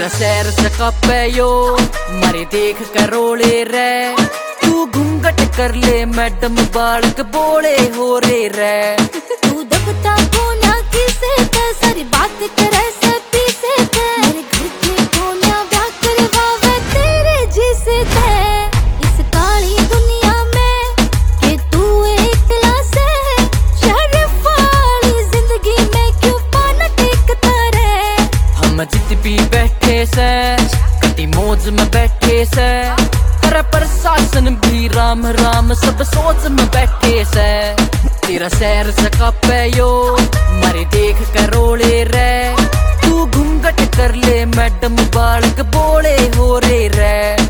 तेरा सैर सकापे यो मारे देख कर रोले रे। तू घूंघट कर ले मैडम बालक बोले हो रे रे। तू दबता कोना किसे ते सारी बात करे सती से ते। मेरे घर के कोना ब्याह करवावे तेरे जिसे ते। इस काली दुनिया में के तू एकला से शर्फ वाली जिंदगी में क्यों पाना टिकता रे। हम जित भी बैठे से कटी मौज में बैठे से। हर प्रशासन भी राम राम सब सोच में बैठे से। तेरा सैर सकापे यो मारे देख कर रोले रे। तू घूंघट कर ले मैडम बालक बोले हो रे रे।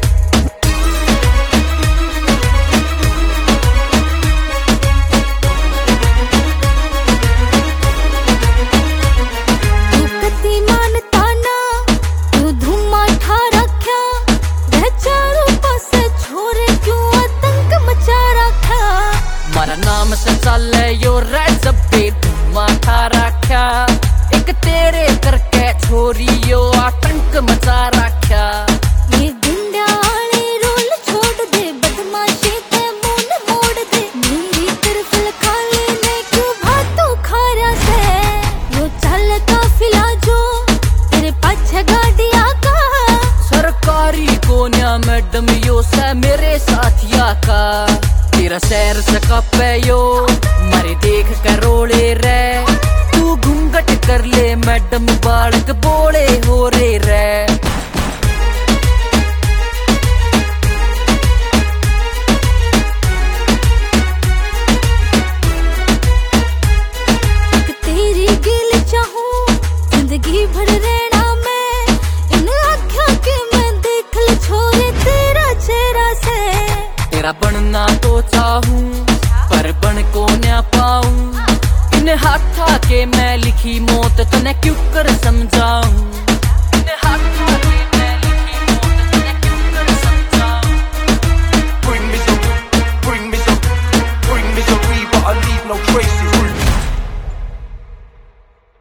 मारा नाम से चले यो रे जब्बे धुआं ठा रखा। एक तेरे करके छोरी यो आतंक मचा रखा। ये गुंडा वाले रोल छोड़ दे बदमाशी ते मुंह मोड़ दे। मेरी तरफ लखा लेने क्यों भातू खारा से। यो चल काफिला जो तेरे पाछे गाड़िया का। सरकारी कोन्या मैडम यो से मेरे साथिया का। तेरा सैर सकापे यो मारे देख कर रोले रे। तू घूंघट कर ले मैडम बालक बोले हो रे रे। तेरी गिल चाहूं जिंदगी भर रहना मैं। इन आँखों के मैं देख ल छोरे तेरा चेहरा से। तेरा बनना तो चाहूं पर बन को न पाऊं। इन हाथा के मैं लिखी मौत तने क्यों कर समझाऊं।